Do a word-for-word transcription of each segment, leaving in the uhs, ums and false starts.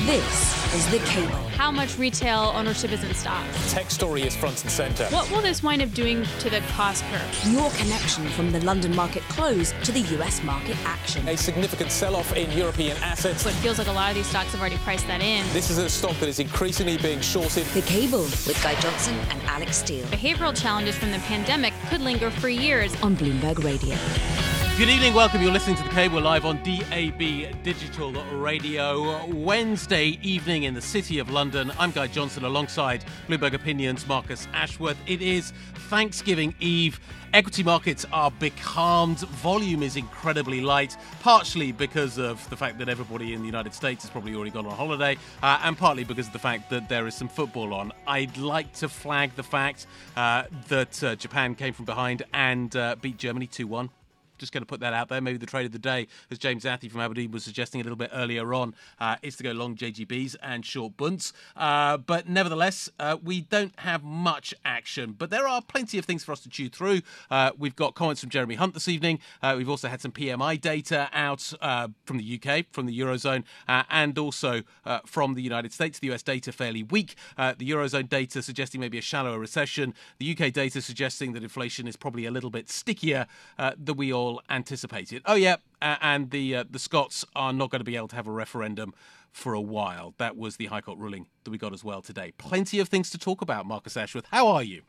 This is The Cable. How much retail ownership is in stock? Tech story is front and centre. What will this wind up doing to the cost curve? Your connection from the London market close to the U S market action. A significant sell-off in European assets. So it feels like a lot of these stocks have already priced that in. This is a stock that is increasingly being shorted. The Cable with Guy Johnson and Alex Steele. Behavioural challenges from the pandemic could linger for years. On Bloomberg Radio. Good evening, welcome. You're listening to The Cable live on D A B Digital Radio. Wednesday evening in the City of London. I'm Guy Johnson alongside Bloomberg Opinion's Marcus Ashworth. It is Thanksgiving Eve. Equity markets are becalmed. Volume is incredibly light, partially because of the fact that everybody in the United States has probably already gone on holiday, uh, and partly because of the fact that there is some football on. I'd like to flag the fact uh, that uh, Japan came from behind and uh, beat Germany two one. Just going to put that out there. Maybe the trade of the day, as James Athey from Aberdeen was suggesting a little bit earlier on, uh, is to go long J G Bs and short bunts. Uh, but nevertheless, uh, we don't have much action. But there are plenty of things for us to chew through. Uh, we've got comments from Jeremy Hunt this evening. Uh, we've also had some P M I data out uh, from the U K, from the Eurozone, uh, and also uh, from the United States. The U S data fairly weak. Uh, the Eurozone data suggesting maybe a shallower recession. The U K data suggesting that inflation is probably a little bit stickier uh, than we all anticipated. Oh yeah, uh, and the uh, the Scots are not going to be able to have a referendum for a while. That was the High Court ruling that we got as well today. Plenty of things to talk about, Marcus Ashworth. How are you?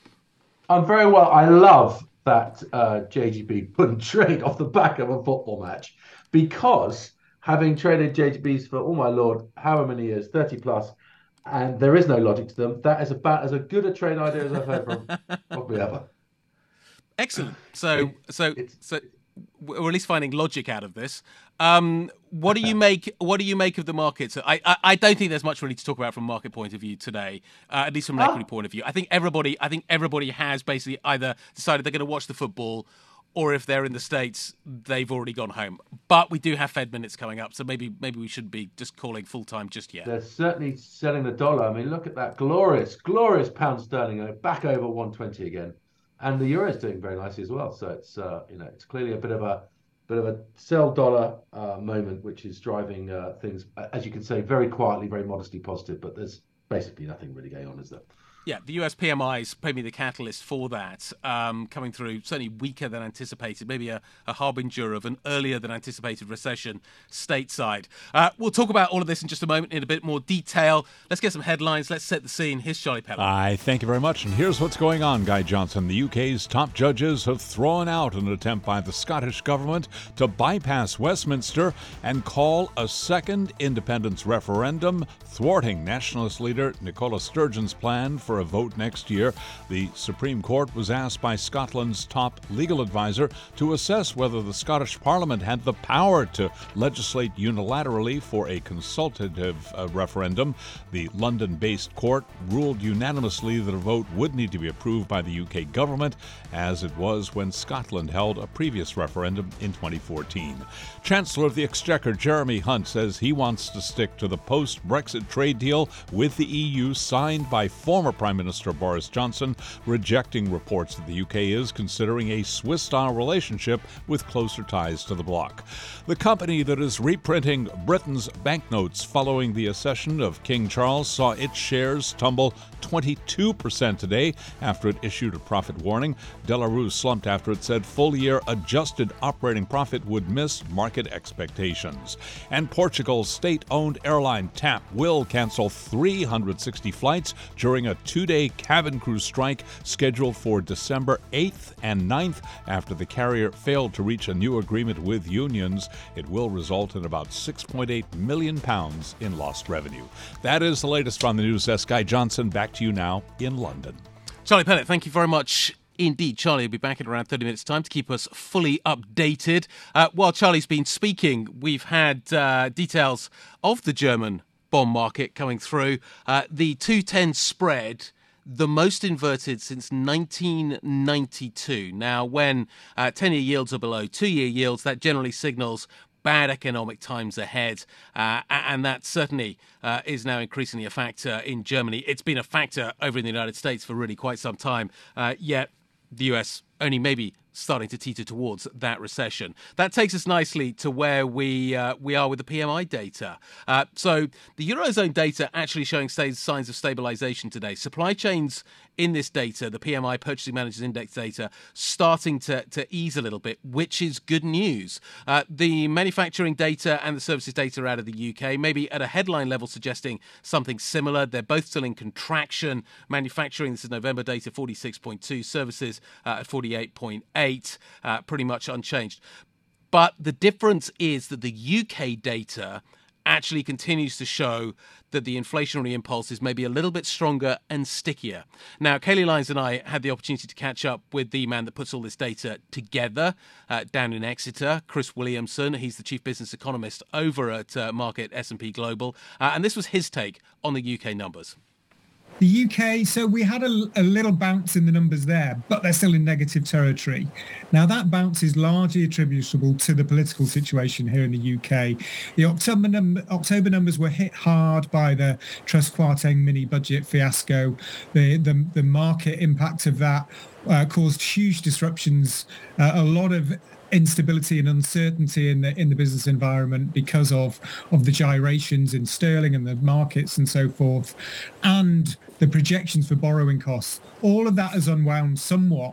I'm very well. I love that uh, J G B couldn't trade off the back of a football match, because having traded J G Bs for, oh my lord, however many years, thirty plus, and there is no logic to them, that is about as a good a trade idea as I've heard from probably ever. Excellent. So, it, so, so, we're at least finding logic out of this. Um, what do you make? What do you make of the markets? I, I, I don't think there's much really to talk about from a market point of view today, uh, at least from an ah. equity point of view. I think everybody, I think everybody has basically either decided they're going to watch the football, or if they're in the States, they've already gone home. But we do have Fed minutes coming up, so maybe maybe we shouldn't be just calling full time just yet. They're certainly selling the dollar. I mean, look at that glorious, glorious pound sterling back over one twenty again. And the euro is doing very nicely as well. So it's uh, you know it's clearly a bit of a bit of a sell dollar uh, moment, which is driving uh, things, as you can say, very quietly, very modestly positive. But there's basically nothing really going on, is there? Yeah, the U S P M Is maybe the catalyst for that, um, coming through certainly weaker than anticipated, maybe a, a harbinger of an earlier than anticipated recession stateside. Uh, we'll talk about all of this in just a moment in a bit more detail. Let's get some headlines. Let's set the scene. Here's Charlie Pellet. I thank you very much. And here's what's going on, Guy Johnson. The U K's top judges have thrown out an attempt by the Scottish government to bypass Westminster and call a second independence referendum, thwarting nationalist leader Nicola Sturgeon's plan for a vote next year. The Supreme Court was asked by Scotland's top legal advisor to assess whether the Scottish Parliament had the power to legislate unilaterally for a consultative uh, referendum. The London-based court ruled unanimously that a vote would need to be approved by the U K government, as it was when Scotland held a previous referendum in twenty fourteen. Chancellor of the Exchequer Jeremy Hunt says he wants to stick to the post-Brexit trade deal with the E U signed by former Prime Minister Boris Johnson, rejecting reports that the U K is considering a Swiss-style relationship with closer ties to the bloc. The company that is reprinting Britain's banknotes following the accession of King Charles saw its shares tumble twenty-two percent today after it issued a profit warning. De La Rue slumped after it said full-year adjusted operating profit would miss market expectations. And Portugal's state-owned airline TAP will cancel three hundred sixty flights during a two-day cabin crew strike scheduled for December eighth and ninth after the carrier failed to reach a new agreement with unions. It will result in about six point eight million pounds in lost revenue. That is the latest from the news desk. Guy Johnson, back to you now in London. Charlie Pellet, thank you very much. Indeed, Charlie will be back in around thirty minutes' time to keep us fully updated. Uh, while Charlie's been speaking, we've had uh, details of the German bond market coming through. Uh, the two ten spread, the most inverted since nineteen ninety-two. Now, when uh, ten-year yields are below two-year yields, that generally signals bad economic times ahead, uh, and that certainly uh, is now increasingly a factor in Germany. It's been a factor over in the United States for really quite some time, uh, yet the U S only maybe starting to teeter towards that recession. That takes us nicely to where we uh, we are with the P M I data. Uh, so the Eurozone data actually showing signs of stabilization today. Supply chains in this data, the P M I Purchasing Managers Index data, starting to, to ease a little bit, which is good news. Uh, the manufacturing data and the services data are out of the U K, maybe at a headline level suggesting something similar. They're both still in contraction. Manufacturing, this is November data, forty-six point two. Services uh, at forty-eight point eight, uh, pretty much unchanged. But the difference is that the U K data actually continues to show that the inflationary impulse is maybe a little bit stronger and stickier. Now, Kayleigh Lyons and I had the opportunity to catch up with the man that puts all this data together uh, down in Exeter, Chris Williamson. He's the chief business economist over at uh, Market S and P Global. Uh, and this was his take on the U K numbers. The U K, so we had a, a little bounce in the numbers there, but they're still in negative territory. Now, that bounce is largely attributable to the political situation here in the U K. The October, num- October numbers were hit hard by the Truss Kwarteng mini-budget fiasco. The, the, the market impact of that uh, caused huge disruptions, uh, a lot of instability and uncertainty in the in the business environment because of of the gyrations in sterling and the markets and so forth, and the projections for borrowing costs. All of that has unwound somewhat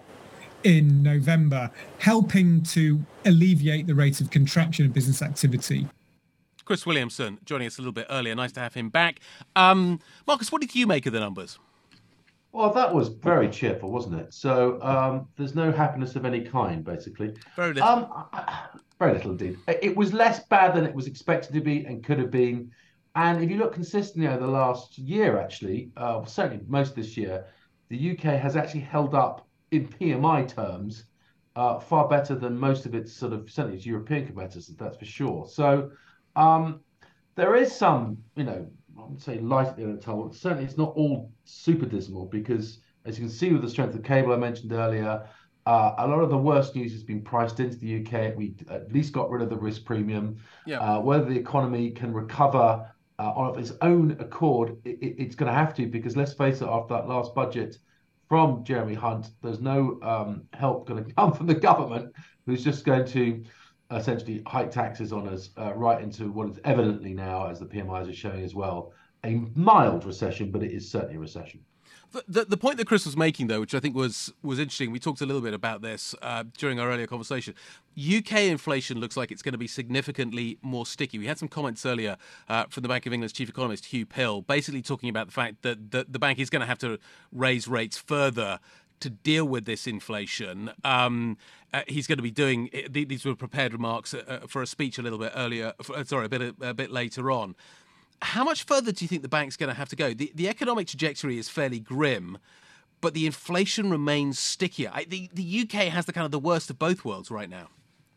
in November, helping to alleviate the rate of contraction of business activity. Chris Williamson joining us a little bit earlier. Nice to have him back. Um, Marcus, what did you make of the numbers? Well, that was very cheerful, wasn't it? So um, there's no happiness of any kind, basically. Very little. Um, very little indeed. It was less bad than it was expected to be and could have been. And if you look consistently over the last year, actually, uh, certainly most of this year, the U K has actually held up in P M I terms uh, far better than most of its sort of, certainly its European competitors, that's for sure. So um, there is some, you know, I would say light at the end of the tunnel. Certainly, it's not all super dismal because, as you can see with the strength of the cable I mentioned earlier, uh, a lot of the worst news has been priced into the U K. We at least got rid of the risk premium. Yeah. Uh, whether the economy can recover uh, on its own accord, it, it's going to have to, because let's face it, after that last budget from Jeremy Hunt, there's no um, help going to come from the government, who's just going to essentially hike taxes on us uh, right into what is evidently now, as the P M Is are showing as well, a mild recession, but it is certainly a recession. The, the, the point that Chris was making, though, which I think was was interesting, we talked a little bit about this uh, during our earlier conversation. U K inflation looks like it's going to be significantly more sticky. We had some comments earlier uh, from the Bank of England's chief economist, Hugh Pill, basically talking about the fact that the, the bank is going to have to raise rates further to deal with this inflation. Um, uh, he's going to be doing, these were prepared remarks uh, for a speech a little bit earlier, for, sorry, a bit a bit later on. How much further do you think the bank's going to have to go? The, the economic trajectory is fairly grim, but the inflation remains stickier. I, the, the U K has the kind of the worst of both worlds right now.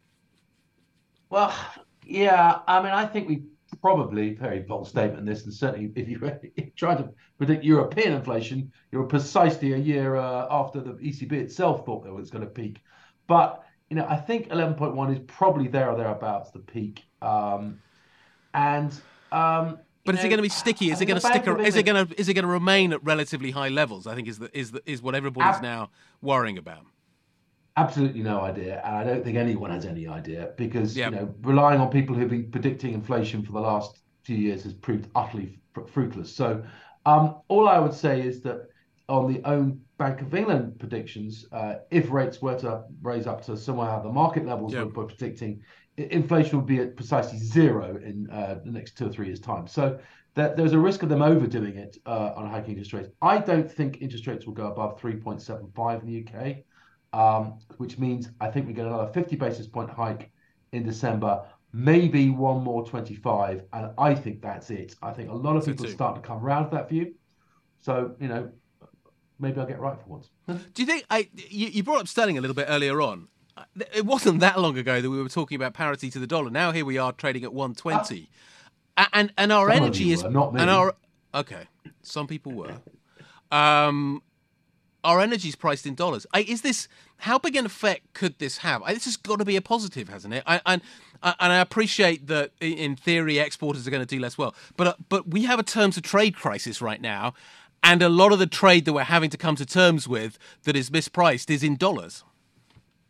Well, yeah, I mean, I think we probably, very bold statement this, and certainly if you try to predict European inflation, you're precisely a year uh, after the E C B itself thought that it was going to peak. But, you know, I think eleven point one is probably there or thereabouts the peak. Um, and... Um, But is know, it going to be sticky? Is it going to stick? Is it going to? Is it going to remain at relatively high levels? I think is the, is the, is what everybody's ab- now worrying about. Absolutely no idea, and I don't think anyone has any idea, because yep. you know, relying on people who've been predicting inflation for the last few years has proved utterly fr- fruitless. So, um, all I would say is that on the own Bank of England predictions, uh, if rates were to raise up to somewhere how the market levels yep. were predicting, inflation would be at precisely zero in uh, the next two or three years' time. So that there's a risk of them overdoing it uh, on hiking interest rates. I don't think interest rates will go above three point seven five in the U K, um, which means I think we get another fifty basis point hike in December, maybe one more twenty-five, and I think that's it. I think a lot of people are starting to come around to that view. So, you know, maybe I'll get right for once. Do you think, I, you, you brought up sterling a little bit earlier on. It wasn't that long ago that we were talking about parity to the dollar. Now here we are trading at one twenty, uh, and and our some energy is were, not me. and our okay. Some people were. Um, our energy is priced in dollars. I, is this how big an effect could this have? I, this has got to be a positive, hasn't it? I, and and I appreciate that in theory exporters are going to do less well, but uh, but we have a terms of trade crisis right now, and a lot of the trade that we're having to come to terms with that is mispriced is in dollars.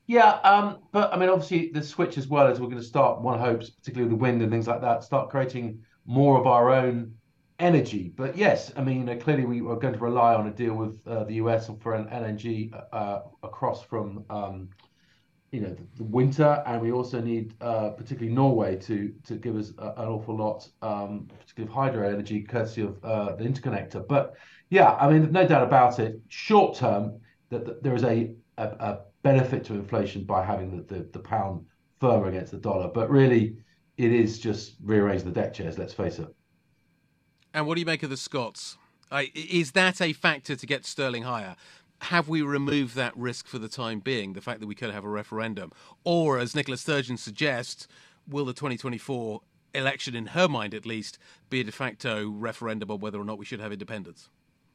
Yeah, um, but I mean, obviously, the switch as well as we're going to start, one hopes, particularly with the wind and things like that, start creating more of our own energy. But yes, I mean, you know, clearly we are going to rely on a deal with uh, the U S for an L N G uh, across from, um, you know, the, the winter, and we also need, uh, particularly Norway, to to give us a, an awful lot, um, particularly of hydro energy, courtesy of uh, the interconnector. But yeah, I mean, no doubt about it. Short term, that, that there is a, a, a benefit to inflation by having the, the, the pound firmer against the dollar. But really, it is just rearranging the deck chairs, let's face it. And what do you make of the Scots? Uh, is that a factor to get sterling higher? Have we removed that risk for the time being, the fact that we could have a referendum? Or, as Nicola Sturgeon suggests, will the twenty twenty-four election, in her mind at least, be a de facto referendum on whether or not we should have independence?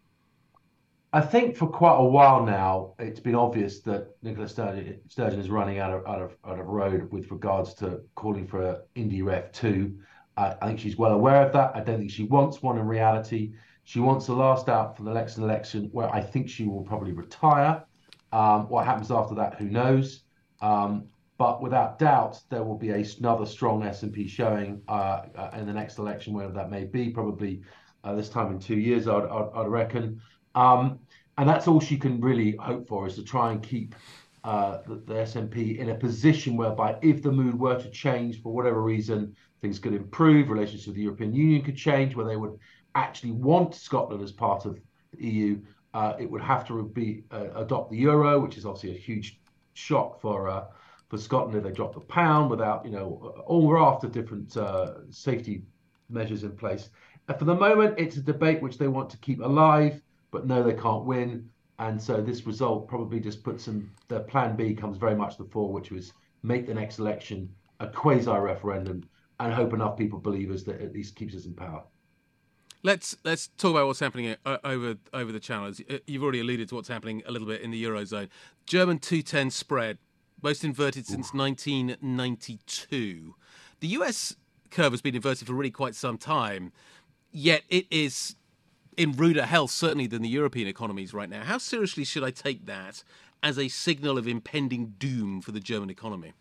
I think for quite a while now, it's been obvious that Nicola Sturgeon, Sturgeon is running out of, out of out of road with regards to calling for an Indy Ref two. Uh, I think she's well aware of that. I don't think she wants one in reality. She wants the last out for the next election, where I think she will probably retire. Um, what happens after that, who knows? Um, but without doubt, there will be a, another strong S and P showing uh, uh, in the next election, wherever that may be, probably uh, this time in two years, I'd, I'd, I'd reckon. Um, and that's all she can really hope for, is to try and keep uh, the, the S and P in a position whereby, if the mood were to change for whatever reason, things could improve, relations with the European Union could change, where they would actually want Scotland as part of the E U. Uh, it would have to be uh, adopt the euro, which is obviously a huge shock for uh, for Scotland if they drop the pound without, you know, all raft of different uh, safety measures in place. And for the moment, it's a debate which they want to keep alive, but no, they can't win. And so this result probably just puts them, their plan B comes very much to the fore, which was make the next election a quasi-referendum and hope enough people believe us that at least keeps us in power. Let's let's talk about what's happening over over the channel. You've already alluded to what's happening a little bit in the Eurozone. German two ten spread, most inverted since Ooh. nineteen ninety-two. The U S curve has been inverted for really quite some time, yet it is in ruder health, certainly, than the European economies right now. How seriously should I take that as a signal of impending doom for the German economy?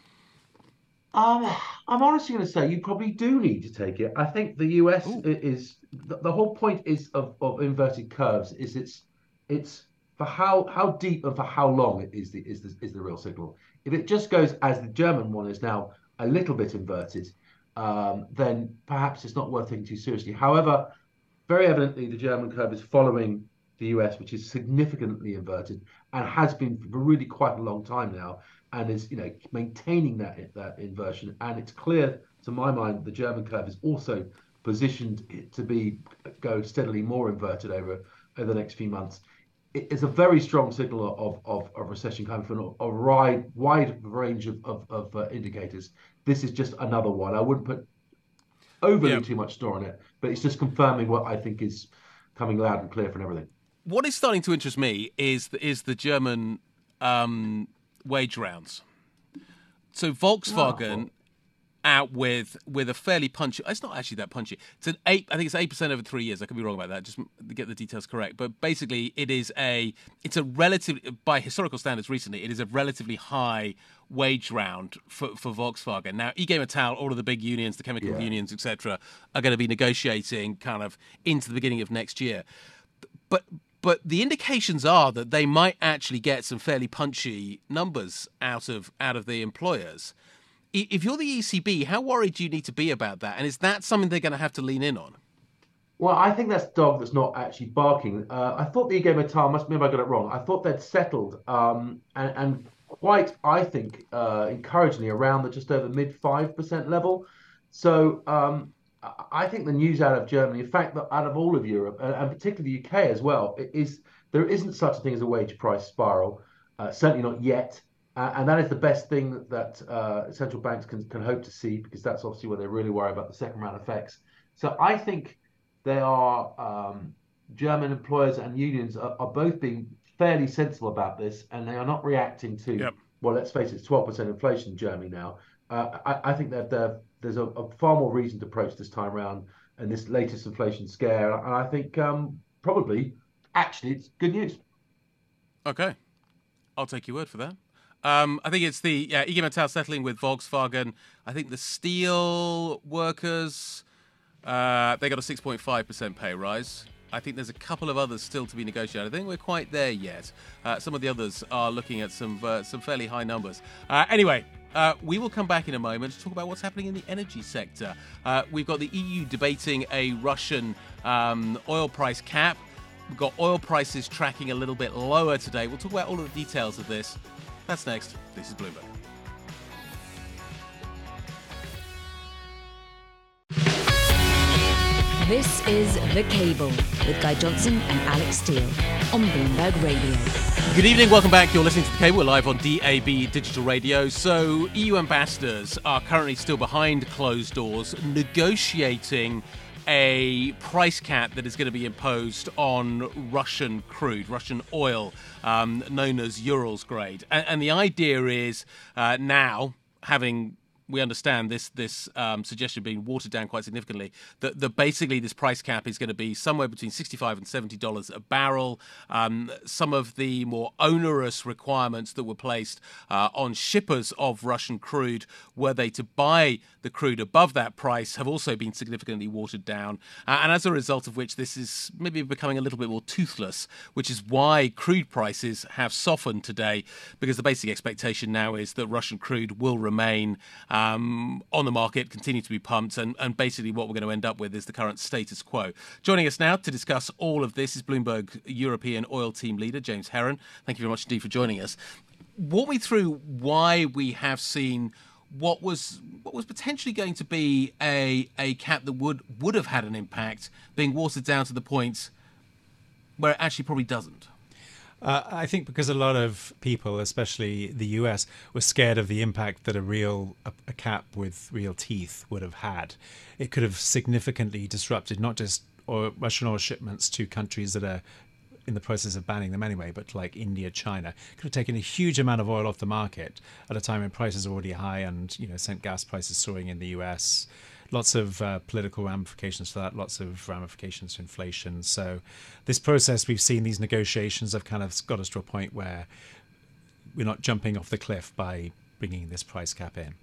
Um, I'm honestly going to say you probably do need to take it. I think the U S Ooh. is the, the whole point is of, of inverted curves is it's it's for how how deep and for how long it is the is the is the real signal. If it just goes as the German one is now a little bit inverted, um, then perhaps it's not worth taking too seriously. However, very evidently the German curve is following the U S, which is significantly inverted and has been for really quite a long time now, and is, you know, maintaining that that inversion. And it's clear to my mind that the German curve is also positioned to be go steadily more inverted over over the next few months. It is a very strong signal of of, of recession coming from a wide wide range of of, of uh, indicators. This is just another one. I wouldn't put overly yeah. too much store on it, but it's just confirming what I think is coming loud and clear from everything. What is starting to interest me is is the German um, wage rounds. So Volkswagen oh. out with with a fairly punchy. It's not actually that punchy. It's an eight. I think it's eight percent over three years. I could be wrong about that. Just to get the details correct. But basically, it is a it's a relative by historical standards. Recently, it is a relatively high wage round for, for Volkswagen. Now, I G Metall, all of the big unions, the chemical yeah. unions, et cetera, are going to be negotiating kind of into the beginning of next year. But But the indications are that they might actually get some fairly punchy numbers out of out of the employers. If you're the E C B, how worried do you need to be about that? And is that something they're going to have to lean in on? Well, I think that's dog that's not actually barking. Uh, I thought the I G Metall, must maybe I got it wrong. I thought they'd settled um, and, and quite, I think, uh, encouragingly around the just over mid five percent level. So um, I think the news out of Germany, in fact, out of all of Europe, and particularly the U K as well, is there isn't such a thing as a wage price spiral, uh, certainly not yet. Uh, and that is the best thing that uh, central banks can, can hope to see, because that's obviously where they really worry about the second round effects. So I think they are, um, German employers and unions are, are both being fairly sensible about this, and they are not reacting to, yep. well, let's face it, it's twelve percent inflation in Germany now. Uh, I, I think that they're there's a, a far more reasoned approach this time around and this latest inflation scare. And I think um, probably, actually, it's good news. Okay. I'll take your word for that. Um, I think it's the yeah, I G Metall settling with Volkswagen. I think the steel workers, uh, they got a six point five percent pay rise. I think there's a couple of others still to be negotiated. I think we're quite there yet. Uh, some of the others are looking at some uh, some fairly high numbers. Uh, anyway, uh, we will come back in a moment to talk about what's happening in the energy sector. Uh, we've got the E U debating a Russian um, oil price cap. We've got oil prices tracking a little bit lower today. We'll talk about all of the details of this. That's next. This is Bloomberg. This is The Cable with Guy Johnson and Alex Steele on Bloomberg Radio. Good evening, welcome back. You're listening to The Cable. We're live on D A B Digital Radio. So E U ambassadors are currently still behind closed doors negotiating a price cap that is going to be imposed on Russian crude, Russian oil, um, known as Urals grade. And, and the idea is uh, now, having we understand this this um, suggestion being watered down quite significantly, that, that basically this price cap is going to be somewhere between sixty-five and seventy dollars a barrel. Um, some of the more onerous requirements that were placed uh, on shippers of Russian crude, were they to buy the crude above that price, have also been significantly watered down. Uh, and as a result of which, this is maybe becoming a little bit more toothless, which is why crude prices have softened today, because the basic expectation now is that Russian crude will remain Um, on the market, continue to be pumped, and, and basically what we're going to end up with is the current status quo. Joining us now to discuss all of this is Bloomberg European oil team leader, James Heron. Thank you very much indeed for joining us. Walk me through why we have seen what was what was potentially going to be a, a cap that would, would have had an impact being watered down to the point where it actually probably doesn't. Uh, I think because a lot of people, especially the U S, were scared of the impact that a real a, a cap with real teeth would have had. It could have significantly disrupted not just oil, Russian oil shipments to countries that are in the process of banning them anyway, but like India, China. It could have taken a huge amount of oil off the market at a time when prices are already high and, you know, sent gas prices soaring in the U S. Lots of uh, political ramifications for that, lots of ramifications to inflation. So this process, we've seen these negotiations have kind of got us to a point where we're not jumping off the cliff by bringing this price cap in.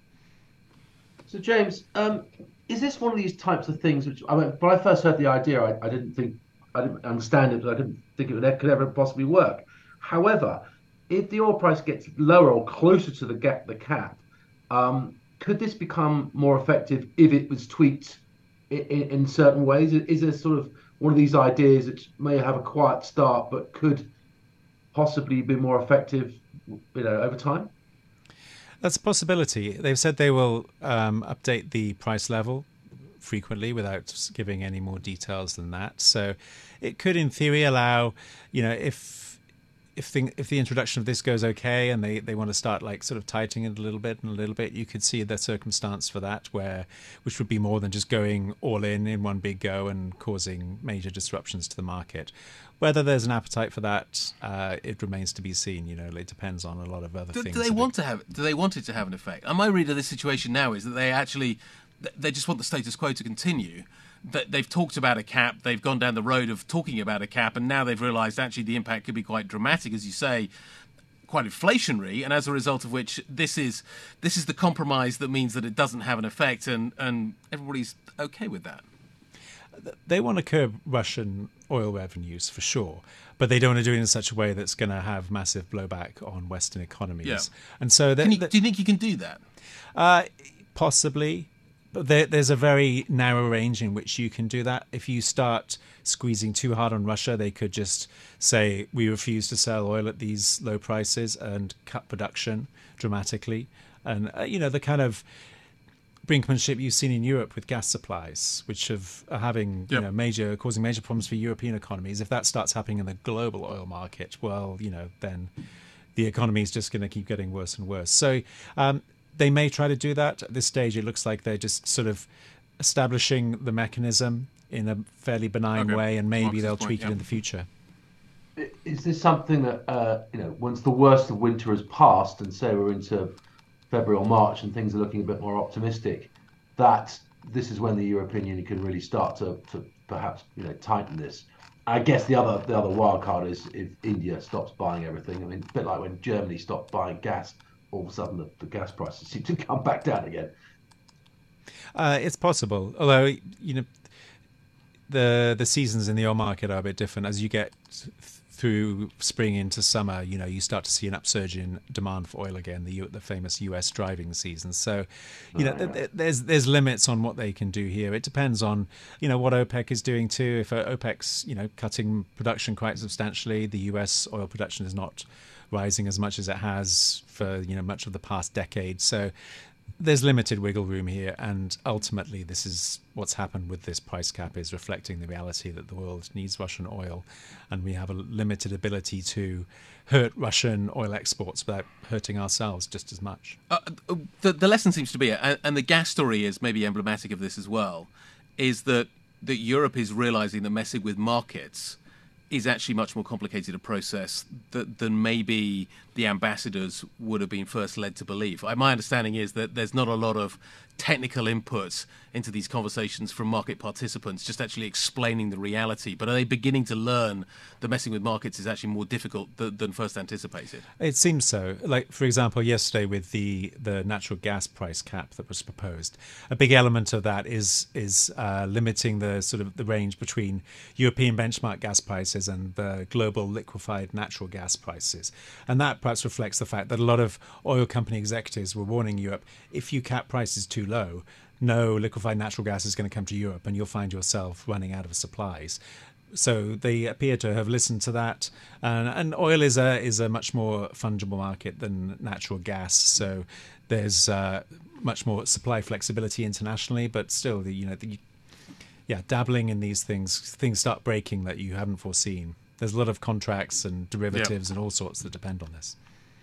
So, James, um, is this one of these types of things which, I mean, when I first heard the idea, I, I didn't think, I didn't understand it, I didn't think it would, could ever possibly work. However, if the oil price gets lower or closer to the, gap, the cap, um, could this become more effective if it was tweaked in, in, in certain ways? Is there sort of one of these ideas that may have a quiet start but could possibly be more effective, you know, over time? That's a possibility. They've said they will um, update the price level frequently without giving any more details than that. So it could, in theory, allow, you know, if if the if the introduction of this goes okay and they, they want to start like sort of tightening it a little bit and a little bit, you could see the circumstance for that where which would be more than just going all in in one big go and causing major disruptions to the market. Whether there's an appetite for that, uh, it remains to be seen. You know, it depends on a lot of other do, things. Do they want to have? Do they want it to have an effect? And my read of this situation now is that they actually they just want the status quo to continue. That they've talked about a cap, they've gone down the road of talking about a cap, and now they've realised actually the impact could be quite dramatic, as you say, quite inflationary, and as a result of which this is this is the compromise that means that it doesn't have an effect, and, and everybody's okay with that. They want to curb Russian oil revenues for sure, but they don't want to do it in such a way that's going to have massive blowback on Western economies. Yeah. And so, Can you, do you think you can do that? Uh, possibly. But there, there's a very narrow range in which you can do that. If you start squeezing too hard on Russia, they could just say, we refuse to sell oil at these low prices and cut production dramatically. And, uh, you know, the kind of brinkmanship you've seen in Europe with gas supplies, which have, are having, yep. you know, major, causing major problems for European economies. If that starts happening in the global oil market, well, you know, then the economy is just going to keep getting worse and worse. So, um, they may try to do that. At this stage, it looks like they're just sort of establishing the mechanism in a fairly benign okay. way, and maybe Marcus they'll point, tweak yeah. it in the future. Is this something that, uh, you know, once the worst of winter has passed and say we're into February or March and things are looking a bit more optimistic, that this is when the European Union can really start to, to perhaps, you know, tighten this? I guess the other the other wild card is if India stops buying everything. I mean, a bit like when Germany stopped buying gas all of a sudden the, the gas prices seem to come back down again. Uh, it's possible, although you know the the seasons in the oil market are a bit different. As you get th- through spring into summer, you know you start to see an upsurge in demand for oil again. The U- the famous U S driving season. So, you know, th- th- there's there's limits on what they can do here. It depends on you know what OPEC is doing too. If uh, OPEC's you know cutting production quite substantially, the U S oil production is not rising as much as it has for you know much of the past decade. So there's limited wiggle room here, and ultimately this is what's happened with this price cap, is reflecting the reality that the world needs Russian oil, and we have a limited ability to hurt Russian oil exports without hurting ourselves just as much. Uh, the, the lesson seems to be, and, and the gas story is maybe emblematic of this as well, is that, that Europe is realising that messing with markets is actually much more complicated a process that, than maybe the ambassadors would have been first led to believe. My understanding is that there's not a lot of technical input into these conversations from market participants, just actually explaining the reality. But are they beginning to learn that messing with markets is actually more difficult th- than first anticipated? It seems so. Like, for example, yesterday with the, the natural gas price cap that was proposed, a big element of that is is uh, limiting the sort of the range between European benchmark gas prices and the global liquefied natural gas prices. And that perhaps reflects the fact that a lot of oil company executives were warning Europe, if you cap prices too low, no liquefied natural gas is going to come to Europe and you'll find yourself running out of supplies. So they appear to have listened to that. And, and oil is a is a much more fungible market than natural gas. So there's uh, much more supply flexibility internationally, but still, the, you know, the, yeah, dabbling in these things, things start breaking that you haven't foreseen. There's a lot of contracts and derivatives yeah. and all sorts that depend on this.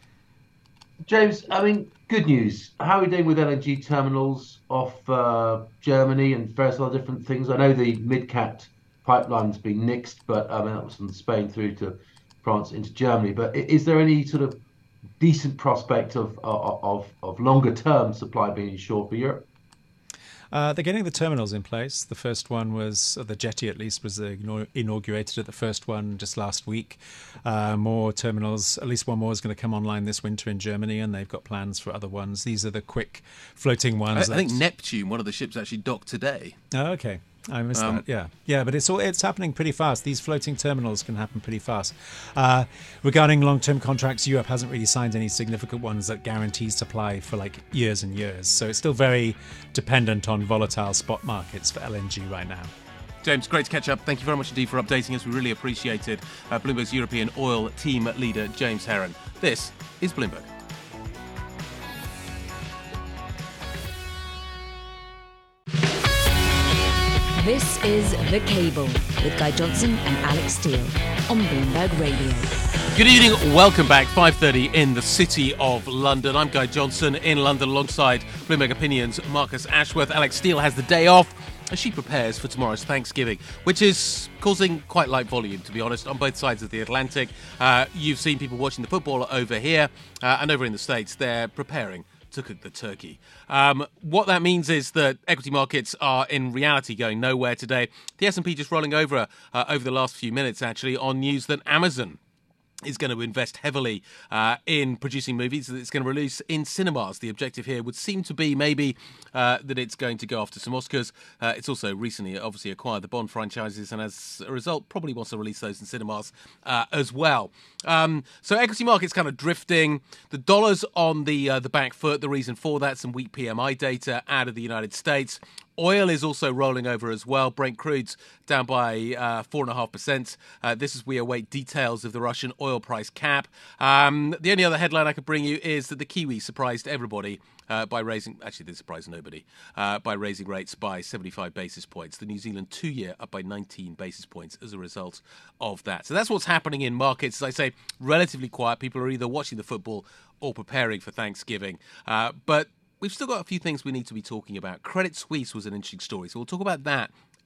James, I mean, good news. How are we doing with L N G terminals off uh, Germany and various other different things? I know the Midcat pipeline's been nixed, but I mean, that was from Spain through to France into Germany. But is there any sort of decent prospect of of, of longer term supply being ensured for Europe? Uh, they're getting the terminals in place. The first one was, the jetty at least, was inaugurated at the first one just last week. Uh, more terminals, at least one more is going to come online this winter in Germany, and they've got plans for other ones. These are the quick floating ones. I, I think Neptune, one of the ships, actually docked today. Oh, okay. I missed Um, that. Yeah, yeah, but it's all it's happening pretty fast. These floating terminals can happen pretty fast. Uh, regarding long-term contracts, Europe hasn't really signed any significant ones that guarantee supply for like years and years. So it's still very dependent on volatile spot markets for L N G right now. James, great to catch up. Thank you very much indeed for updating us. We really appreciate it. Uh, Bloomberg's European oil team leader, James Heron. This is Bloomberg. This is The Cable with Guy Johnson and Alex Steele on Bloomberg Radio. Good evening, welcome back. five thirty in the City of London. I'm Guy Johnson in London alongside Bloomberg Opinions' Marcus Ashworth. Alex Steele has the day off as she prepares for tomorrow's Thanksgiving, which is causing quite light volume, to be honest, on both sides of the Atlantic. Uh, you've seen people watching the football over here uh, and over in the States. They're preparing to cook the turkey. Um, what that means is that equity markets are in reality going nowhere today. The S and P just rolling over uh, over the last few minutes, actually, on news that Amazon is going to invest heavily uh, in producing movies that it's going to release in cinemas. The objective here would seem to be maybe uh, that it's going to go after some Oscars. Uh, it's also recently obviously acquired the Bond franchises, and as a result probably wants to release those in cinemas uh, as well. Um, so equity markets kind of drifting. The dollar's on the uh, the back foot. The reason for that, some weak P M I data out of the United States. Oil is also rolling over as well. Brent crude's down by uh, four point five percent. Uh, this is we await details of the Russian oil price cap. Um, the only other headline I could bring you is that the Kiwi surprised everybody uh, by raising, actually they surprised nobody, uh, by raising rates by seventy-five basis points. The New Zealand two-year up by nineteen basis points as a result of that. So that's what's happening in markets. As I say, relatively quiet. People are either watching the football or preparing for Thanksgiving. Uh, but we've still got a few things we need to be talking about. Credit Suisse was an interesting story, so we'll talk about that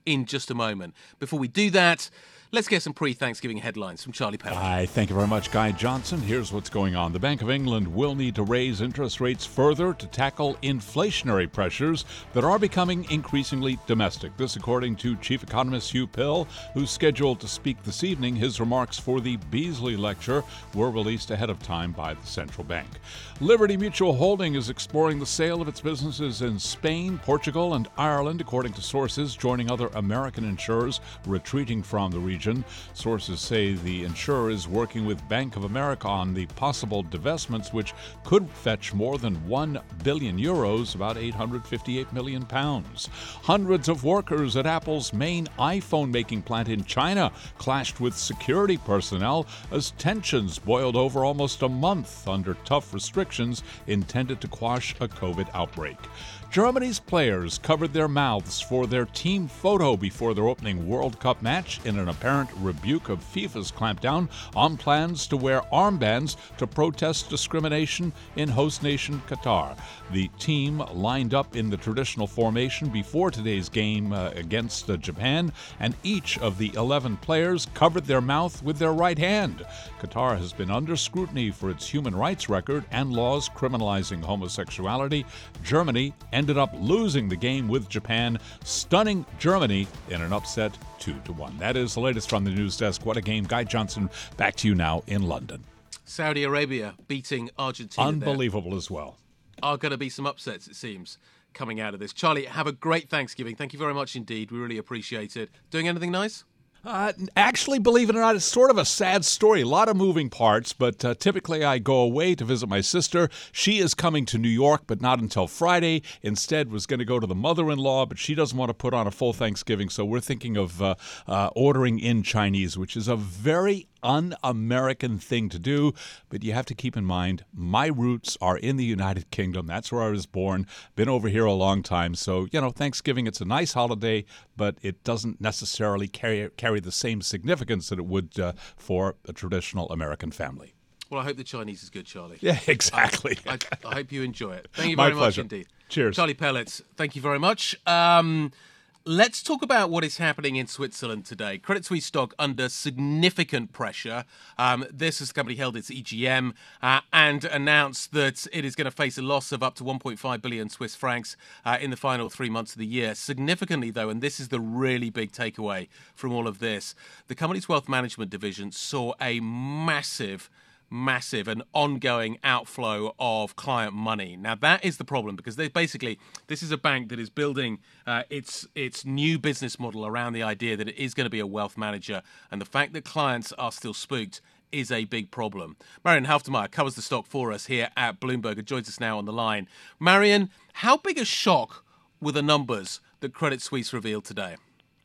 in just a moment. Before we do that, let's get some pre-Thanksgiving headlines from Charlie Pellet. Hi, thank you very much, Guy Johnson. Here's what's going on. The Bank of England will need to raise interest rates further to tackle inflationary pressures that are becoming increasingly domestic. This according to Chief Economist Hugh Pill, who's scheduled to speak this evening. His remarks for the Beasley Lecture were released ahead of time by the central bank. Liberty Mutual Holding is exploring the sale of its businesses in Spain, Portugal, and Ireland, according to sources, joining other American insurers retreating from the region. Sources say the insurer is working with Bank of America on the possible divestments, which could fetch more than one billion euros, about eight hundred fifty-eight million pounds. Hundreds of workers at Apple's main iPhone making plant in China clashed with security personnel as tensions boiled over almost a month under tough restrictions intended to quash a COVID outbreak. Germany's players covered their mouths for their team photo before their opening World Cup match in an apparent rebuke of FIFA's clampdown on plans to wear armbands to protest discrimination in host nation Qatar. The team lined up in the traditional formation before today's game uh, against uh, Japan, and each of the eleven players covered their mouth with their right hand. Qatar has been under scrutiny for its human rights record and laws criminalizing homosexuality. Germany ended up losing the game with Japan, stunning Germany in an upset two to one. That is the latest from the news desk. What a game. Guy Johnson, back to you now in London. Saudi Arabia beating Argentina. Unbelievable there. As well. Are going to be some upsets, it seems, coming out of this. Charlie, have a great Thanksgiving. Thank you very much indeed. We really appreciate it. Doing anything nice? Uh, actually, believe it or not, it's sort of a sad story. A lot of moving parts, but uh, typically I go away to visit my sister. She is coming to New York, but not until Friday. Instead, was going to go to the mother-in-law, but she doesn't want to put on a full Thanksgiving, so we're thinking of uh, uh, ordering in Chinese, which is a very un-American thing to do, but you have to keep in mind, my roots are in the United Kingdom. That's where I was born. Been over here a long time. So, you know, Thanksgiving, it's a nice holiday, but it doesn't necessarily carry carry the same significance that it would uh, for a traditional American family. Well, I hope the Chinese is good, Charlie. Yeah, exactly. I, I, I hope you enjoy it. Thank you My very pleasure. much indeed. Cheers. Charlie Pellet, thank you very much. Um, Let's talk about what is happening in Switzerland today. Credit Suisse stock under significant pressure. Um, this is the company held its E G M uh, and announced that it is going to face a loss of up to one point five billion Swiss francs uh, in the final three months of the year. Significantly, though, and this is the really big takeaway from all of this, the company's wealth management division saw a massive massive and ongoing outflow of client money. Now, that is the problem, because they basically, this is a bank that is building uh, its its new business model around the idea that it is going to be a wealth manager, and the fact that clients are still spooked is a big problem. Marion Halftermeyer covers the stock for us here at Bloomberg and joins us now on the line. Marion, how big a shock were the numbers that Credit Suisse revealed today?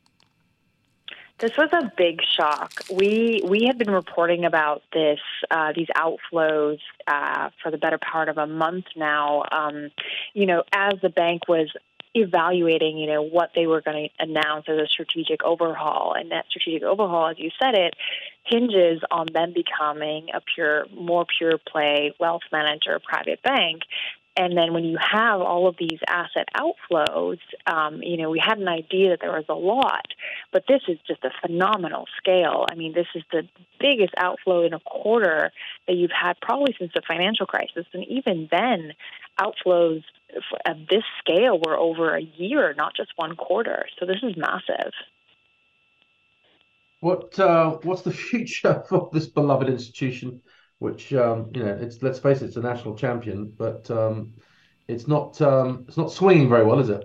This was a big shock. We we had been reporting about this, uh, these outflows uh, for the better part of a month now. Um, you know, as the bank was evaluating, you know, what they were going to announce as a strategic overhaul, and that strategic overhaul, as you said it, hinges on them becoming a pure, more pure play wealth manager, private bank. And then when you have all of these asset outflows, um, you know, we had an idea that there was a lot, but this is just a phenomenal scale. I mean, this is the biggest outflow in a quarter that you've had probably since the financial crisis. And even then, outflows of this scale were over a year, not just one quarter. So this is massive. What uh, what's the future for this beloved institution? Which um, you know, it's let's face it, it's a national champion, but um, it's not um, it's not swinging very well, is it?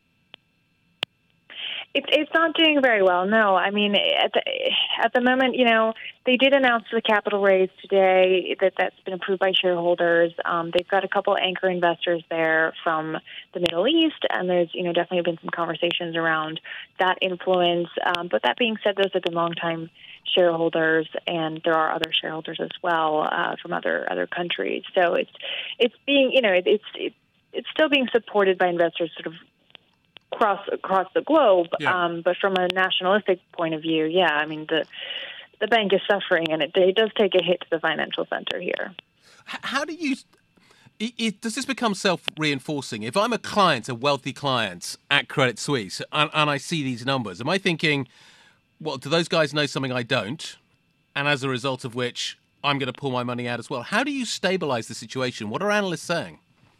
It's it's not doing very well. No, I mean at the at the moment, you know, they did announce the capital raise today that that's been approved by shareholders. Um, they've got a couple anchor investors there from the Middle East, and there's you know definitely been some conversations around that influence. Um, but that being said, those have been longtime shareholders, and there are other shareholders as well uh, from other other countries. So it's it's being you know it, it's it, it's still being supported by investors sort of across across the globe. Yeah. Um, but from a nationalistic point of view, yeah, I mean the the bank is suffering, and it, it does take a hit to the financial center here. How do you? It, it, does this become self-reinforcing? If I'm a client, a wealthy client at Credit Suisse, and, and I see these numbers, am I thinking, well, do those guys know something I don't? And as a result of which, I'm going to pull my money out as well. How do you stabilize the situation? What are analysts saying?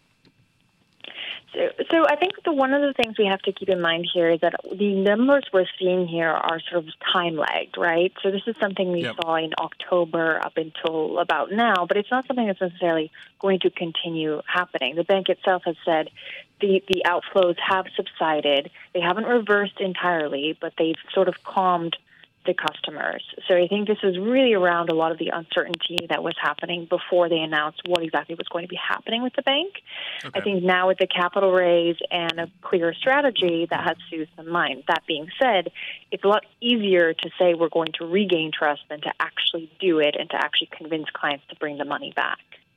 So, so I think the one of the things we have to keep in mind here is that the numbers we're seeing here are sort of time lagged, right? So this is something we yep. saw in October up until about now, but it's not something that's necessarily going to continue happening. The bank itself has said the, the outflows have subsided. They haven't reversed entirely, but they've sort of calmed the customers. So I think this is really around a lot of the uncertainty that was happening before they announced what exactly was going to be happening with the bank. Okay. I think now with the capital raise and a clear strategy, that has soothed some mind. That being said, it's a lot easier to say we're going to regain trust than to actually do it and to actually convince clients to bring the money back.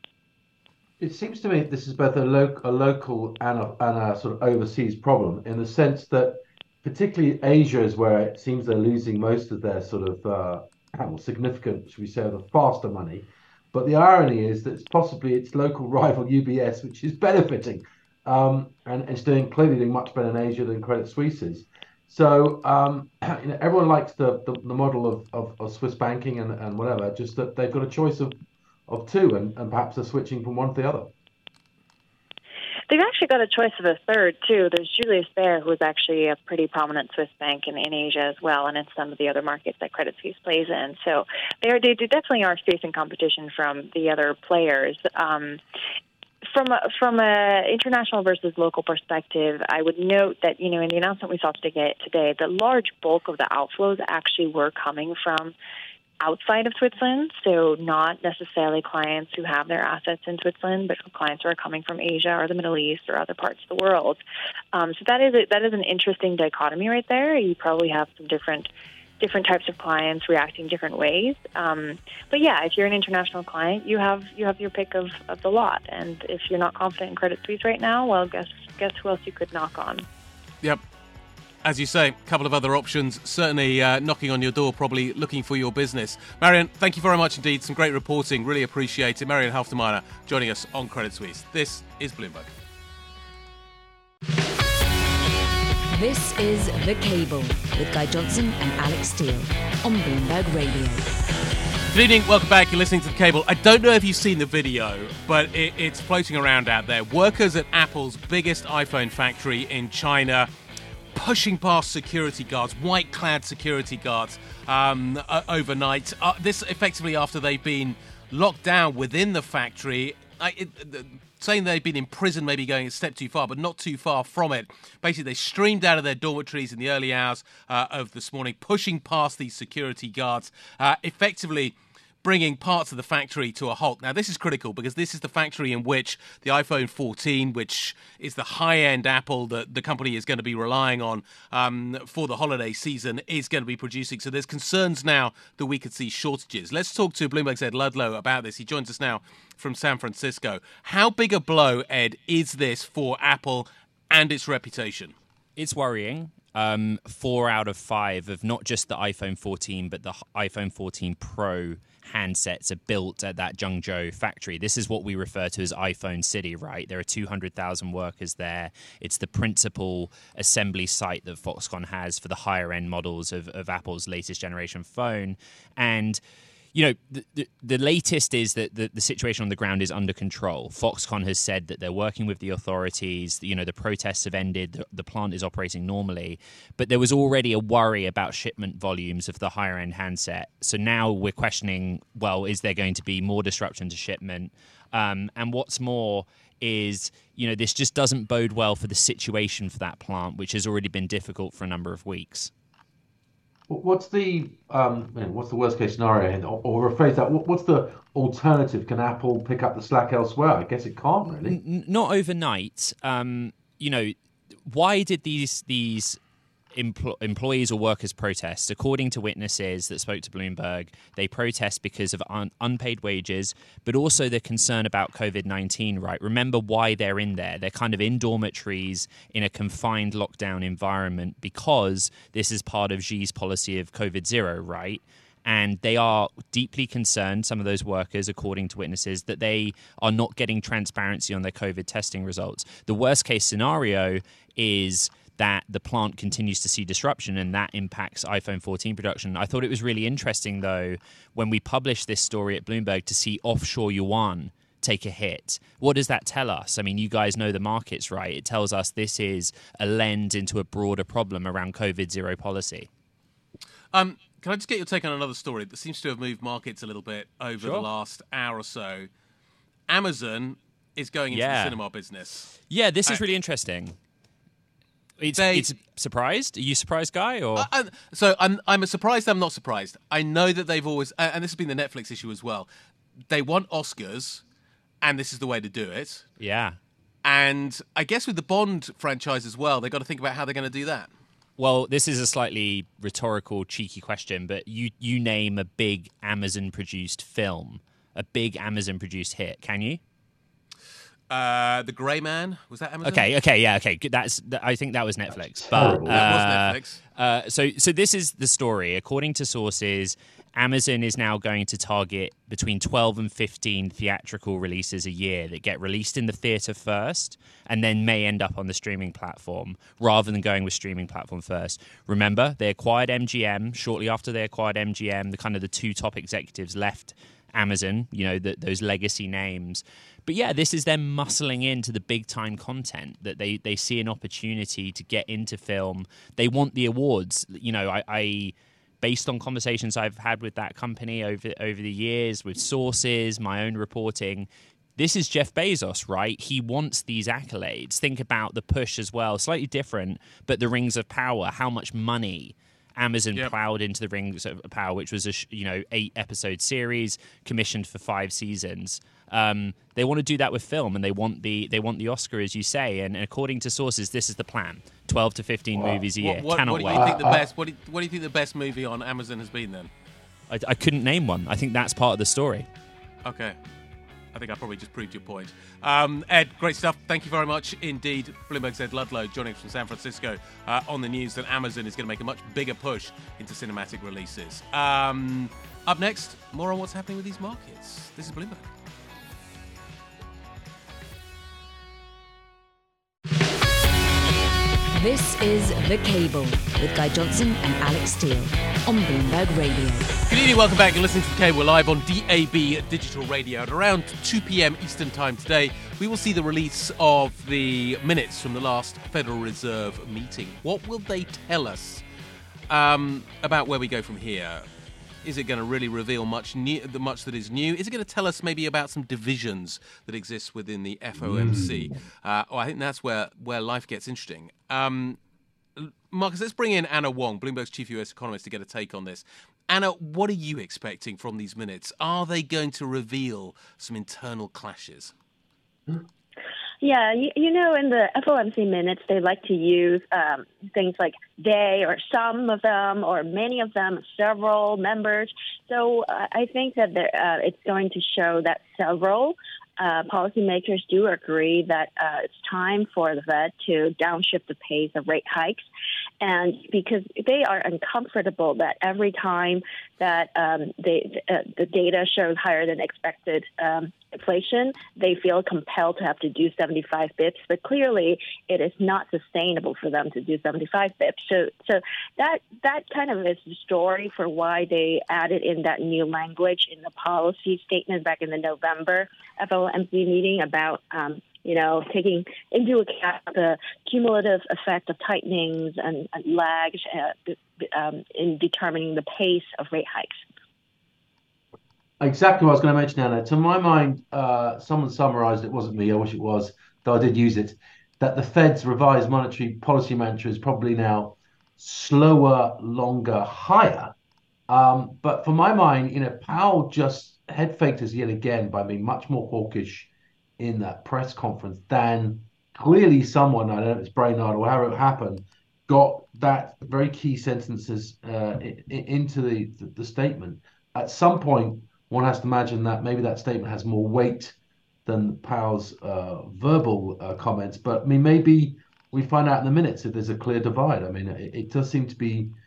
It seems to me this is both a, lo- a local and a, and a sort of overseas problem, in the sense that particularly Asia is where it seems they're losing most of their sort of uh, well, significant, should we say, the faster money. But the irony is that it's possibly its local rival U B S, which is benefiting, um, and it's doing clearly doing much better in Asia than Credit Suisse is. So um, you know, everyone likes the, the, the model of, of, of Swiss banking and, and whatever, just that they've got a choice of, of two, and, and perhaps they're switching from one to the other. They've actually got a choice of a third, too. There's Julius Baer, who is actually a pretty prominent Swiss bank in, in Asia as well, and in some of the other markets that Credit Suisse plays in. So they, are, they definitely are facing competition from the other players. Um, from a, from a international versus local perspective, I would note that, you know, in the announcement we saw today, today, the large bulk of the outflows actually were coming from outside of Switzerland, so not necessarily clients who have their assets in Switzerland, but clients who are coming from Asia or the Middle East or other parts of the world. Um, so that is a, that is an interesting dichotomy right there. You probably have some different different types of clients reacting different ways. Um, but yeah, if you're an international client, you have you have your pick of, of the lot. And if you're not confident in Credit Suisse right now, well, guess guess who else you could knock on? Yep. As you say, a couple of other options, certainly uh, knocking on your door, probably looking for your business. Marion, thank you very much indeed. Some great reporting. Really appreciate it. Marion Halftermeyer joining us on Credit Suisse. This is Bloomberg. This is The Cable with Guy Johnson and Alex Steele on Bloomberg Radio. Good evening, welcome back. You're listening to The Cable. I don't know if you've seen the video, but it, it's floating around out there. Workers at Apple's biggest iPhone factory in China pushing past security guards, white-clad security guards, um, uh, overnight. Uh, this effectively after they've been locked down within the factory. I, it, uh, saying they've been imprisoned, maybe going a step too far, but not too far from it. Basically, they streamed out of their dormitories in the early hours uh, of this morning, pushing past these security guards, uh, effectively bringing parts of the factory to a halt. Now, this is critical because this is the factory in which the iPhone fourteen, which is the high-end Apple that the company is going to be relying on um, for the holiday season, is going to be producing. So there's concerns now that we could see shortages. Let's talk to Bloomberg's Ed Ludlow about this. He joins us now from San Francisco. How big a blow, Ed, is this for Apple and its reputation? It's worrying. Um, four out of five of not just the iPhone fourteen, but the iPhone fourteen Pro handsets are built at that Zhengzhou factory. This is what we refer to as iPhone City, right? There are two hundred thousand workers there. It's the principal assembly site that Foxconn has for the higher end models of, of Apple's latest generation phone. And you know, the, the, the latest is that the, the situation on the ground is under control. Foxconn has said that they're working with the authorities. You know, the protests have ended. The, the plant is operating normally. But there was already a worry about shipment volumes of the higher-end handset. So now we're questioning, well, is there going to be more disruption to shipment? Um, and what's more is, you know, this just doesn't bode well for the situation for that plant, which has already been difficult for a number of weeks. What's the um, what's the worst case scenario, or, or rephrase that? What's the alternative? Can Apple pick up the slack elsewhere? I guess it can't really. N- not overnight. Um, you know, why did these these empl- employees or workers protest? According to witnesses that spoke to Bloomberg, they protest because of un- unpaid wages, but also they're concerned about covid nineteen, right? Remember why they're in there. They're kind of in dormitories in a confined lockdown environment because this is part of Xi's policy of COVID zero, right? And they are deeply concerned, some of those workers, according to witnesses, that they are not getting transparency on their COVID testing results. The worst case scenario is that the plant continues to see disruption and that impacts iPhone fourteen production. I thought it was really interesting, though, when we published this story at Bloomberg to see offshore yuan take a hit. What does that tell us? I mean, you guys know the markets, right? It tells us this is a lens into a broader problem around COVID zero policy. Um, can I just get your take on another story that seems to have moved markets a little bit over Sure. the last hour or so? Amazon is going into Yeah. the cinema business. Yeah, this is Uh, really interesting. It's, They- it's surprised? Are you surprised, Guy? Or Uh, uh, so I'm I'm surprised. I'm not surprised. I know that they've always, uh, and this has been the Netflix issue as well. They want Oscars, and this is the way to do it. Yeah. And I guess with the Bond franchise as well, they've got to think about how they're going to do that. Well, this is a slightly rhetorical, cheeky question, but you, you name a big Amazon-produced film, a big Amazon-produced hit, can you? Uh, the Grey Man, was that Amazon? Okay, okay, yeah, okay. Good. That's I think that was Netflix. But terrible. uh, That was Netflix. Uh, so, so this is the story. According to sources, Amazon is now going to target between twelve and fifteen theatrical releases a year that get released in the theater first and then may end up on the streaming platform rather than going with streaming platform first. Remember, they acquired M G M. Shortly after they acquired M G M, the kind of the two top executives left Amazon, you know, the, those legacy names. But yeah, this is them muscling into the big time content that they, they see an opportunity to get into film. They want the awards. You know, I, I based on conversations I've had with that company over over the years, with sources, my own reporting, this is Jeff Bezos, right? He wants these accolades. Think about the push as well, slightly different, but the Rings of Power, how much money Amazon Yep. plowed into the Rings of Power, which was a sh- you know eight episode series commissioned for five seasons. Um, they want to do that with film, and they want the they want the Oscar, as you say. And according to sources, this is the plan: twelve to fifteen Wow. movies a year. What, what, Cannot what do wait. you think the Uh, uh, best? What do, you, what do you think the best movie on Amazon has been then? I, I couldn't name one. I think that's part of the story. Okay. I think I probably just proved your point. Um, Ed, great stuff. Thank you very much indeed. Bloomberg's Ed Ludlow joining us from San Francisco uh, on the news that Amazon is going to make a much bigger push into cinematic releases. Um, up next, more on what's happening with these markets. This is Bloomberg. This is The Cable with Guy Johnson and Alex Steele on Bloomberg Radio. Good evening, welcome back. You're listening to the Cable live on D A B Digital Radio. At around two p.m. Eastern Time today, we will see the release of the minutes from the last Federal Reserve meeting. What will they tell us um, about where we go from here? Is it going to really reveal much new, the much that is new? Is it going to tell us maybe about some divisions that exist within the F O M C? Mm. Uh, oh, I think that's where, where life gets interesting. Um, Marcus, let's bring in Anna Wong, Bloomberg's chief U S economist, to get a take on this. Anna, what are you expecting from these minutes? Are they going to reveal some internal clashes? Yeah, you, you know, in the F O M C minutes, they like to use um, things like they or some of them or many of them, several members. So uh, I think that there, uh, it's going to show that several uh, policymakers do agree that uh, it's time for the Fed to downshift the pace of rate hikes. And because they are uncomfortable that every time that um, they, uh, the data shows higher than expected um, inflation, they feel compelled to have to do seventy-five bips. But clearly, it is not sustainable for them to do seventy-five bips. So, so that that kind of is the story for why they added in that new language in the policy statement back in the November F O M C meeting about um, you know, taking into account the cumulative effect of tightenings and, and lags uh, um, in determining the pace of rate hikes. Exactly what I was going to mention, Anna. To my mind, uh, someone summarized, it wasn't me, I wish it was, though I did use it, that the Fed's revised monetary policy mantra is probably now slower, longer, higher. Um, but for my mind, you know, Powell just head faked us yet again by being much more hawkish in that press conference than clearly someone, I don't know if it's Brainard or however it happened, got that very key sentences uh, in, into the, the, the statement. At some point, one has to imagine that maybe that statement has more weight than Powell's uh, verbal uh, comments. But I mean, maybe we find out in the minutes if there's a clear divide. I mean, it, it does seem to be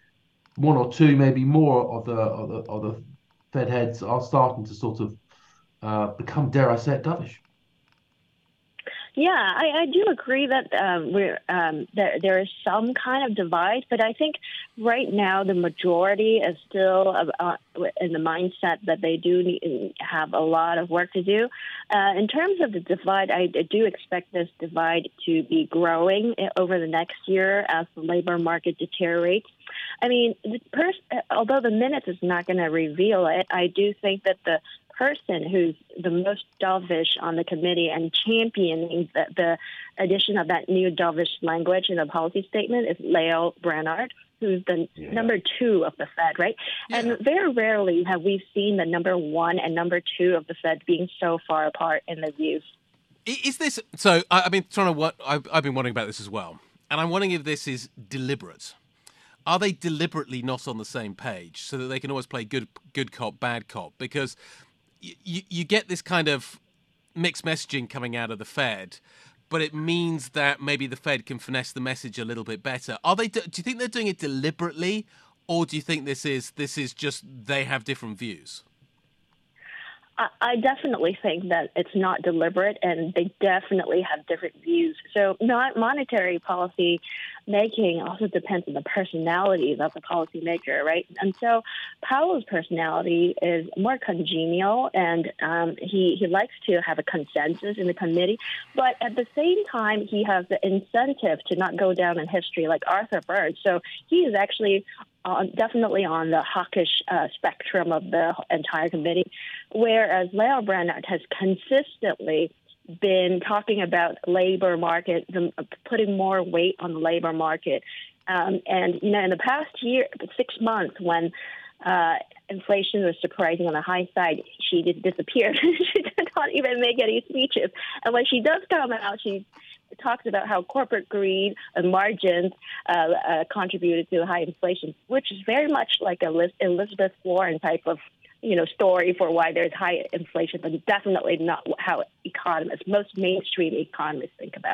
one or two, maybe more of the of the, of the Fed heads are starting to sort of uh, become, dare I say it, dovish. Yeah, I, I do agree that um, we're um, there. There is some kind of divide, but I think right now the majority is still uh, in the mindset that they do need, have a lot of work to do. Uh, in terms of the divide, I do expect this divide to be growing over the next year as the labor market deteriorates. I mean, the pers- although the minutes is not going to reveal it, I do think that the person who's the most dovish on the committee and championing the, the addition of that new dovish language in the policy statement is Lael Brainard, who's the yeah. number two of the Fed, right? Yeah. And very rarely have we seen the number one and number two of the Fed being so far apart in the views. Is this so? I've been trying to what I've, I've been wondering about this as well, and I'm wondering if this is deliberate. Are they deliberately not on the same page so that they can always play good good cop, bad cop? Because You, you get this kind of mixed messaging coming out of the Fed, but it means that maybe the Fed can finesse the message a little bit better. Are they? Do you think they're doing it deliberately, or do you think this is this is just they have different views? I definitely think that it's not deliberate, and they definitely have different views. So not monetary policy making also depends on the personalities of the policymaker, right? And so Powell's personality is more congenial, and um, he, he likes to have a consensus in the committee. But at the same time, he has the incentive to not go down in history like Arthur Byrd. So he is actually on, definitely on the hawkish uh, spectrum of the entire committee, whereas Lael Brainard has consistently been talking about labor market, the, putting more weight on the labor market. Um, and, you know, in the past year, six months when uh, inflation was surprising on the high side, she just disappeared. She did not even make any speeches. And when she does come out, she talks about how corporate greed and margins uh, uh, contributed to high inflation, which is very much like a Elizabeth Warren type of you know, story for why there's high inflation, but definitely not how economists, most mainstream economists think about.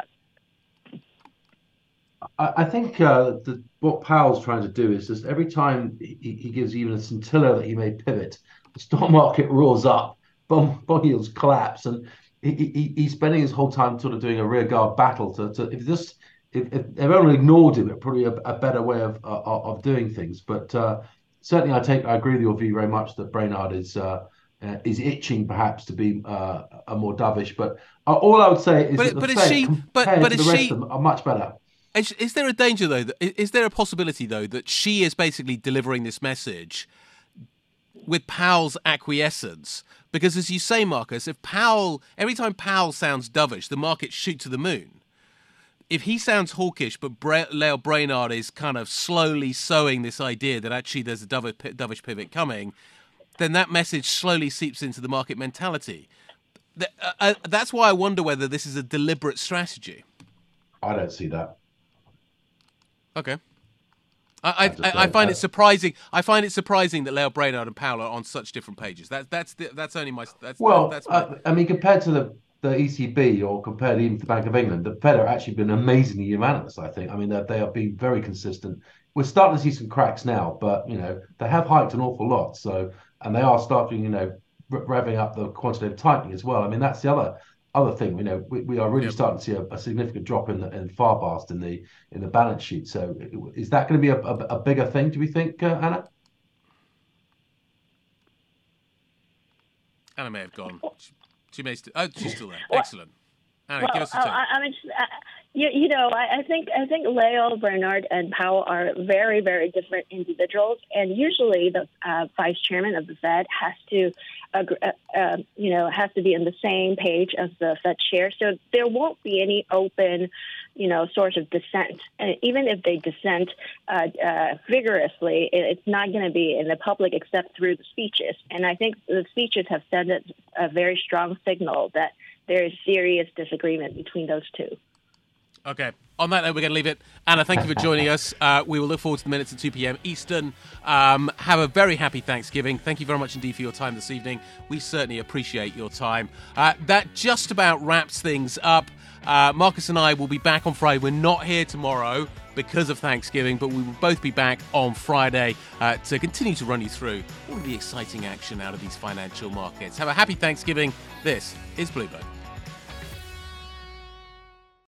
I, I think uh, the, what Powell's trying to do is just every time he, he gives even a scintilla that he may pivot, the stock market roars up, bond, bond yields collapse, and he, he, he's spending his whole time sort of doing a rearguard battle to, to if this if, if everyone ignored him, it probably a, a better way of, of of doing things, but. Uh, Certainly, I take I agree with your view very much that Brainard is uh, uh, is itching perhaps to be uh, a more dovish. But uh, all I would say is but, that the but Fed she, compared but, but to the rest she, of them are much better. Is, is there a danger though? That, is there a possibility though that she is basically delivering this message with Powell's acquiescence? Because as you say, Marcus, if Powell every time Powell sounds dovish, the markets shoot to the moon. If he sounds hawkish, but Bra- Lael Brainard is kind of slowly sowing this idea that actually there's a dovish, dovish pivot coming, then that message slowly seeps into the market mentality. The, uh, uh, that's why I wonder whether this is a deliberate strategy. I don't see that. Okay. I I, I, I find it surprising. I find it surprising that Lael Brainard and Powell are on such different pages. That that's the, that's only my. That's, well, that's my... uh, I mean, compared to the. the E C B or compared even to the Bank of England, the Fed have actually been amazingly unanimous, I think. I mean, they have been very consistent. We're starting to see some cracks now, but, you know, they have hiked an awful lot. So, and they are starting, you know, revving up the quantitative tightening as well. I mean, that's the other other thing. You know, we, we are really yep. starting to see a, a significant drop in the in Farbast in the in the balance sheet. So, is that going to be a, a, a bigger thing, do we think, uh, Anna? Anna may have gone. She may st- oh, she's still there. Well, Excellent. Anna, well, give us a take. I, I mean, uh, you, you know, I, I think I think Lael Brainard and Powell are very, very different individuals, and usually the uh, vice chairman of the Fed has to, uh, uh, you know, has to be on the same page as the Fed chair. So there won't be any open, you know, source of dissent. And even if they dissent uh, uh, vigorously, it, it's not going to be in the public except through the speeches. And I think the speeches have sent a very strong signal that there is serious disagreement between those two. Okay. On that note, we're going to leave it. Anna, thank you for joining us. Uh, we will look forward to the minutes at two p.m. Eastern. Um, have a very happy Thanksgiving. Thank you very much indeed for your time this evening. We certainly appreciate your time. Uh, that just about wraps things up. Uh, Marcus and I will be back on Friday. We're not here tomorrow because of Thanksgiving, but we will both be back on Friday uh, to continue to run you through all of the exciting action out of these financial markets. Have a happy Thanksgiving. This is Bloomberg.